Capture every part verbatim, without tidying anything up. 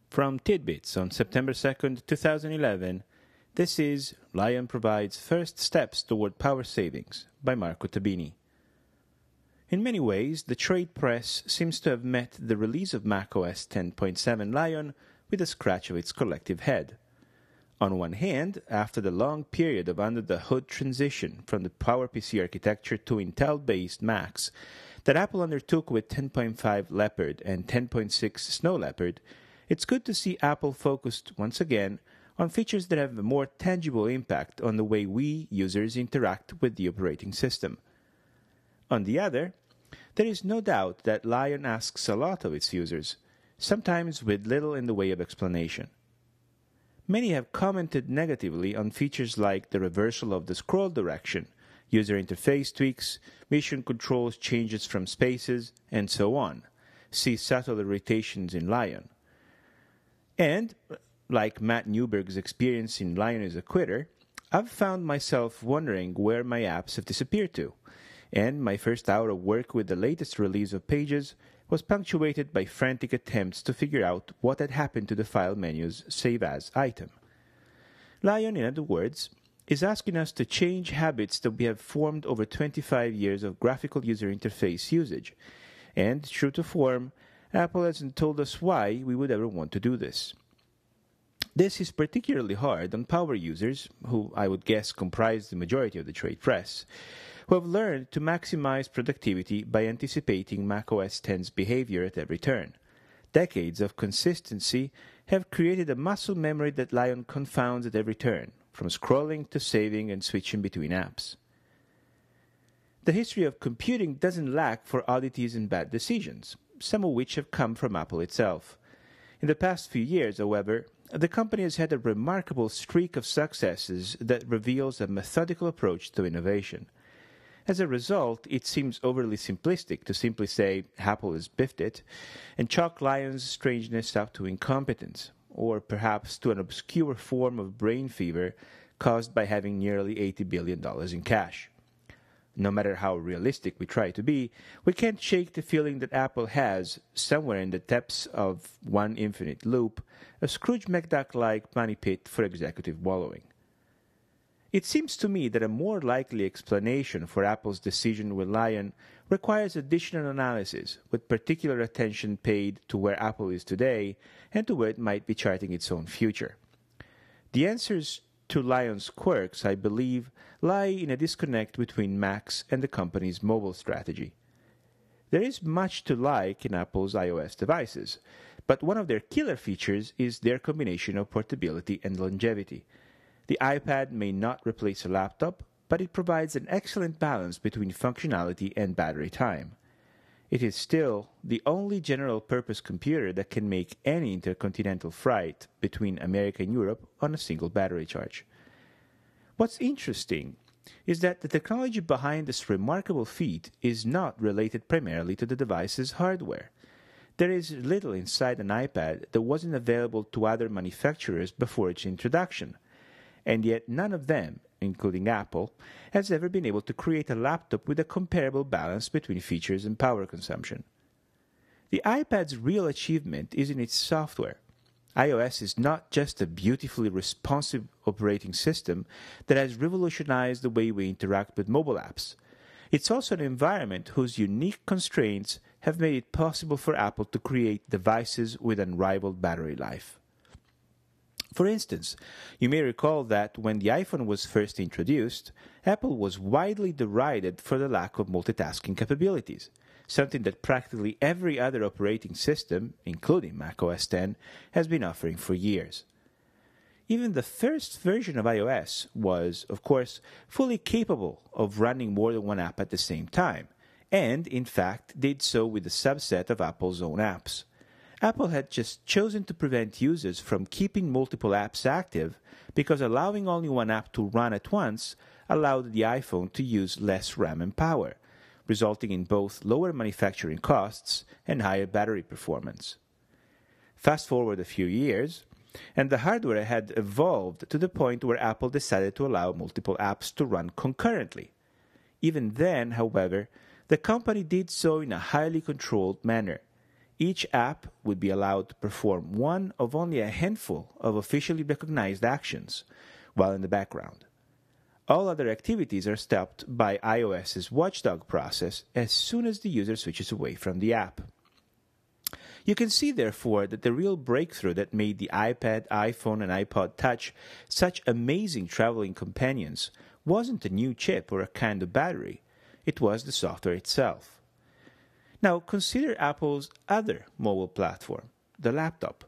From Tidbits on September second, twenty eleven, this is Lion Provides First Steps Toward Power Savings by Marco Tabini. In many ways, the trade press seems to have met the release of macOS ten point seven Lion with a scratch of its collective head. On one hand, after the long period of under-the-hood transition from the PowerPC architecture to Intel-based Macs that Apple undertook with ten point five Leopard and ten point six Snow Leopard, it's good to see Apple focused once again on features that have a more tangible impact on the way we users interact with the operating system. On the other, there is no doubt that Lion asks a lot of its users, sometimes with little in the way of explanation. Many have commented negatively on features like the reversal of the scroll direction, user interface tweaks, mission controls changes from spaces, and so on. See subtle irritations in Lion. And, like Matt Newberg's experience in Lion is a Quitter, I've found myself wondering where my apps have disappeared to, and my first hour of work with the latest release of Pages was punctuated by frantic attempts to figure out what had happened to the file menu's Save As item. Lion, in other words, is asking us to change habits that we have formed over twenty-five years of graphical user interface usage, and, true to form, Apple hasn't told us why we would ever want to do this. This is particularly hard on power users, who I would guess comprise the majority of the trade press, who have learned to maximize productivity by anticipating macOS ten's behavior at every turn. Decades of consistency have created a muscle memory that Lion confounds at every turn, from scrolling to saving and switching between apps. The history of computing doesn't lack for oddities and bad decisions, some of which have come from Apple itself. In the past few years, however, the company has had a remarkable streak of successes that reveals a methodical approach to innovation. As a result, it seems overly simplistic to simply say Apple has biffed it and chalk Lion's strangeness up to incompetence, or perhaps to an obscure form of brain fever caused by having nearly eighty billion dollars in cash. No matter how realistic we try to be, we can't shake the feeling that Apple has, somewhere in the depths of one infinite loop, a Scrooge McDuck-like money pit for executive wallowing. It seems to me that a more likely explanation for Apple's decision with Lion requires additional analysis, with particular attention paid to where Apple is today and to where it might be charting its own future. The answers to Lion's quirks, I believe, lie in a disconnect between Macs and the company's mobile strategy. There is much to like in Apple's iOS devices, but one of their killer features is their combination of portability and longevity. The iPad may not replace a laptop, but it provides an excellent balance between functionality and battery time. It is still the only general-purpose computer that can make any intercontinental flight between America and Europe on a single battery charge. What's interesting is that the technology behind this remarkable feat is not related primarily to the device's hardware. There is little inside an iPad that wasn't available to other manufacturers before its introduction, and yet none of them, including Apple, has ever been able to create a laptop with a comparable balance between features and power consumption. The iPad's real achievement is in its software. iOS is not just a beautifully responsive operating system that has revolutionized the way we interact with mobile apps. It's also an environment whose unique constraints have made it possible for Apple to create devices with unrivaled battery life. For instance, you may recall that when the iPhone was first introduced, Apple was widely derided for the lack of multitasking capabilities, something that practically every other operating system, including macOS ten, has been offering for years. Even the first version of iOS was, of course, fully capable of running more than one app at the same time, and, in fact, did so with a subset of Apple's own apps. Apple had just chosen to prevent users from keeping multiple apps active because allowing only one app to run at once allowed the iPhone to use less RAM and power, resulting in both lower manufacturing costs and higher battery performance. Fast forward a few years, and the hardware had evolved to the point where Apple decided to allow multiple apps to run concurrently. Even then, however, the company did so in a highly controlled manner. each app would be allowed to perform one of only a handful of officially recognized actions, while in the background. All other activities are stopped by iOS's watchdog process as soon as the user switches away from the app. You can see, therefore, that the real breakthrough that made the iPad, iPhone, and iPod Touch such amazing traveling companions wasn't a new chip or a kind of battery. It was the software itself. Now, consider Apple's other mobile platform, the laptop.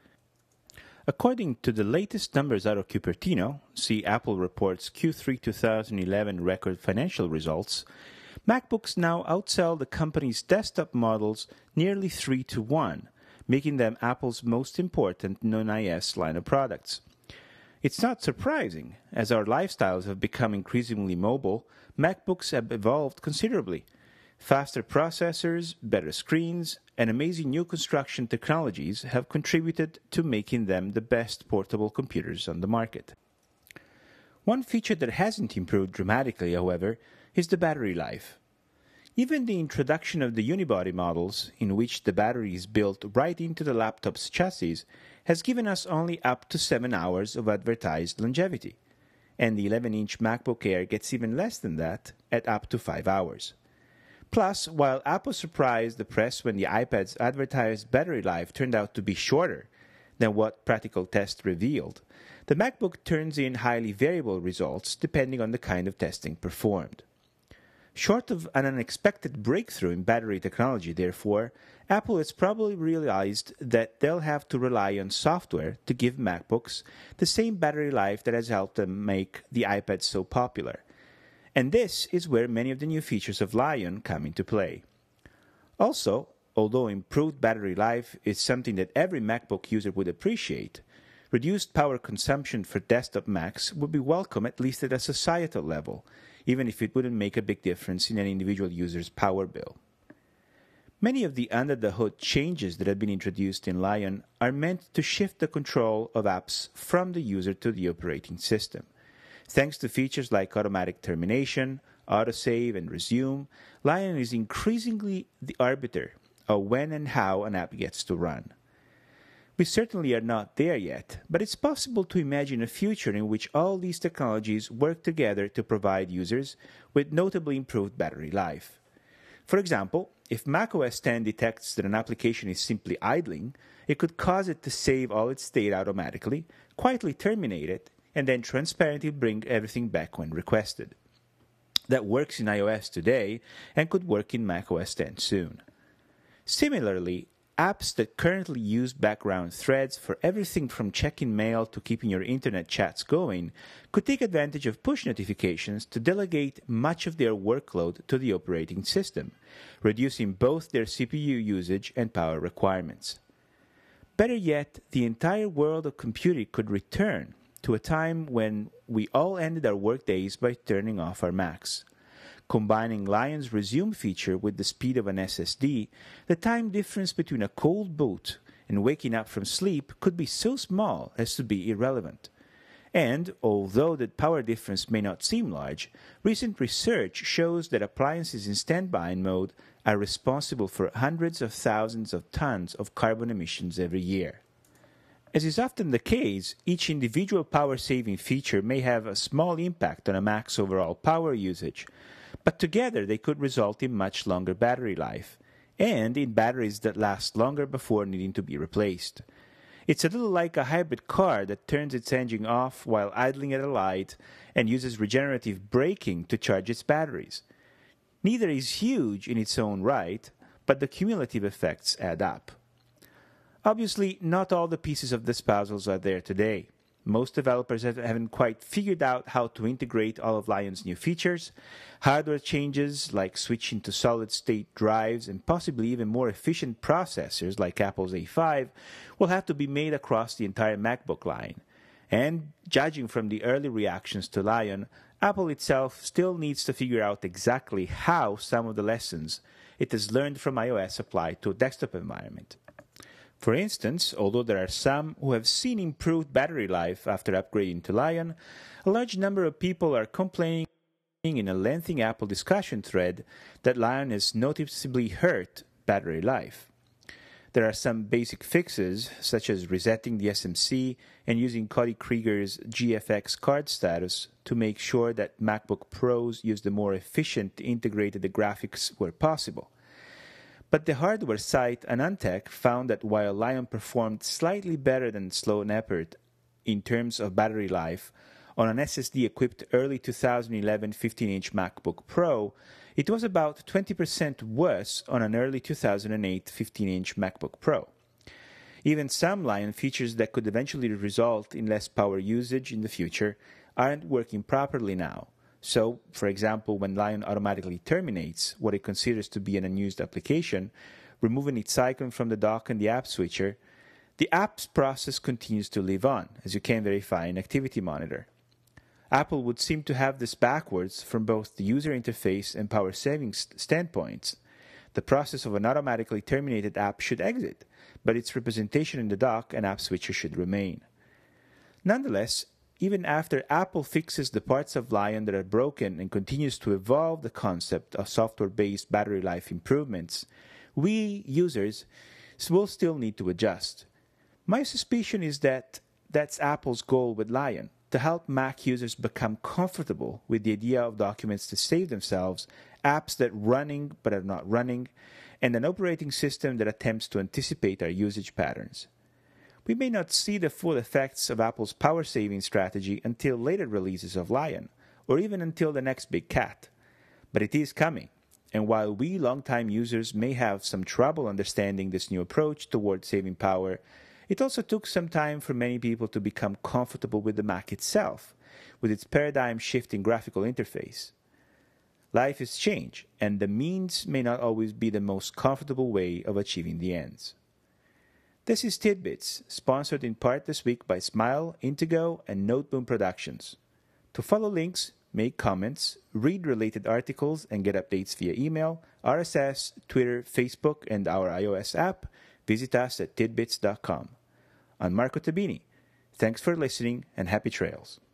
According to the latest numbers out of Cupertino, see Apple Reports Q three twenty eleven record financial results, MacBooks now outsell the company's desktop models nearly three to one, making them Apple's most important non-iOS line of products. It's not surprising, as our lifestyles have become increasingly mobile, MacBooks have evolved considerably. Faster processors, better screens, and amazing new construction technologies have contributed to making them the best portable computers on the market. One feature that hasn't improved dramatically, however, is the battery life. Even the introduction of the unibody models, in which the battery is built right into the laptop's chassis, has given us only up to seven hours of advertised longevity, and the eleven-inch MacBook Air gets even less than that, at up to five hours. Plus, while Apple surprised the press when the iPad's advertised battery life turned out to be shorter than what practical tests revealed, the MacBook turns in highly variable results depending on the kind of testing performed. Short of an unexpected breakthrough in battery technology, therefore, Apple has probably realized that they'll have to rely on software to give MacBooks the same battery life that has helped them make the iPad so popular. And this is where many of the new features of Lion come into play. Also, although improved battery life is something that every MacBook user would appreciate, reduced power consumption for desktop Macs would be welcome at least at a societal level, even if it wouldn't make a big difference in an individual user's power bill. Many of the under-the-hood changes that have been introduced in Lion are meant to shift the control of apps from the user to the operating system. Thanks to features like automatic termination, autosave, and resume, Lion is increasingly the arbiter of when and how an app gets to run. We certainly are not there yet, but it's possible to imagine a future in which all these technologies work together to provide users with notably improved battery life. For example, if macOS ten detects that an application is simply idling, it could cause it to save all its state automatically, quietly terminate it, and then transparently bring everything back when requested. That works in iOS today and could work in macOS ten soon. Similarly, apps that currently use background threads for everything from checking mail to keeping your internet chats going could take advantage of push notifications to delegate much of their workload to the operating system, reducing both their C P U usage and power requirements. Better yet, the entire world of computing could return to a time when we all ended our workdays by turning off our Macs. Combining Lion's resume feature with the speed of an S S D, the time difference between a cold boot and waking up from sleep could be so small as to be irrelevant. And, although the power difference may not seem large, recent research shows that appliances in standby mode are responsible for hundreds of thousands of tons of carbon emissions every year. As is often the case, each individual power-saving feature may have a small impact on a Mac's overall power usage, but together they could result in much longer battery life, and in batteries that last longer before needing to be replaced. It's a little like a hybrid car that turns its engine off while idling at a light and uses regenerative braking to charge its batteries. Neither is huge in its own right, but the cumulative effects add up. Obviously, not all the pieces of this puzzle are there today. Most developers haven't quite figured out how to integrate all of Lion's new features. Hardware changes like switching to solid-state drives and possibly even more efficient processors like Apple's A five will have to be made across the entire MacBook line. And judging from the early reactions to Lion, Apple itself still needs to figure out exactly how some of the lessons it has learned from iOS apply to a desktop environment. For instance, although there are some who have seen improved battery life after upgrading to Lion, a large number of people are complaining in a lengthy Apple discussion thread that Lion has noticeably hurt battery life. There are some basic fixes, such as resetting the S M C and using Cody Krieger's G F X card status to make sure that MacBook Pros use the more efficient integrated graphics where possible. But the hardware site AnandTech found that while Lion performed slightly better than Sloan Leopard in terms of battery life on an S S D-equipped early twenty eleven fifteen-inch MacBook Pro, it was about twenty percent worse on an early two thousand eight fifteen-inch MacBook Pro. Even some Lion features that could eventually result in less power usage in the future aren't working properly now. So, for example, when Lion automatically terminates what it considers to be an unused application, removing its icon from the dock and the app switcher, the apps process continues to live on, as you can verify in Activity Monitor. Apple would seem to have this backwards from both the user interface and power savings standpoints. The process of an automatically terminated app should exit, but its representation in the dock and app switcher should remain. Nonetheless, even after Apple fixes the parts of Lion that are broken and continues to evolve the concept of software-based battery life improvements, we users will still need to adjust. My suspicion is that that's Apple's goal with Lion, to help Mac users become comfortable with the idea of documents to save themselves, apps that are running but are not running, and an operating system that attempts to anticipate our usage patterns. We may not see the full effects of Apple's power-saving strategy until later releases of Lion, or even until the next big cat. But it is coming, and while we longtime users may have some trouble understanding this new approach toward saving power, it also took some time for many people to become comfortable with the Mac itself, with its paradigm-shifting graphical interface. Life is change, and the means may not always be the most comfortable way of achieving the ends. This is Tidbits, sponsored in part this week by Smile, Intego, and Noteboom Productions. To follow links, make comments, read related articles, and get updates via email, R S S, Twitter, Facebook, and our iOS app, visit us at tidbits dot com. I'm Marco Tabini. Thanks for listening, and happy trails.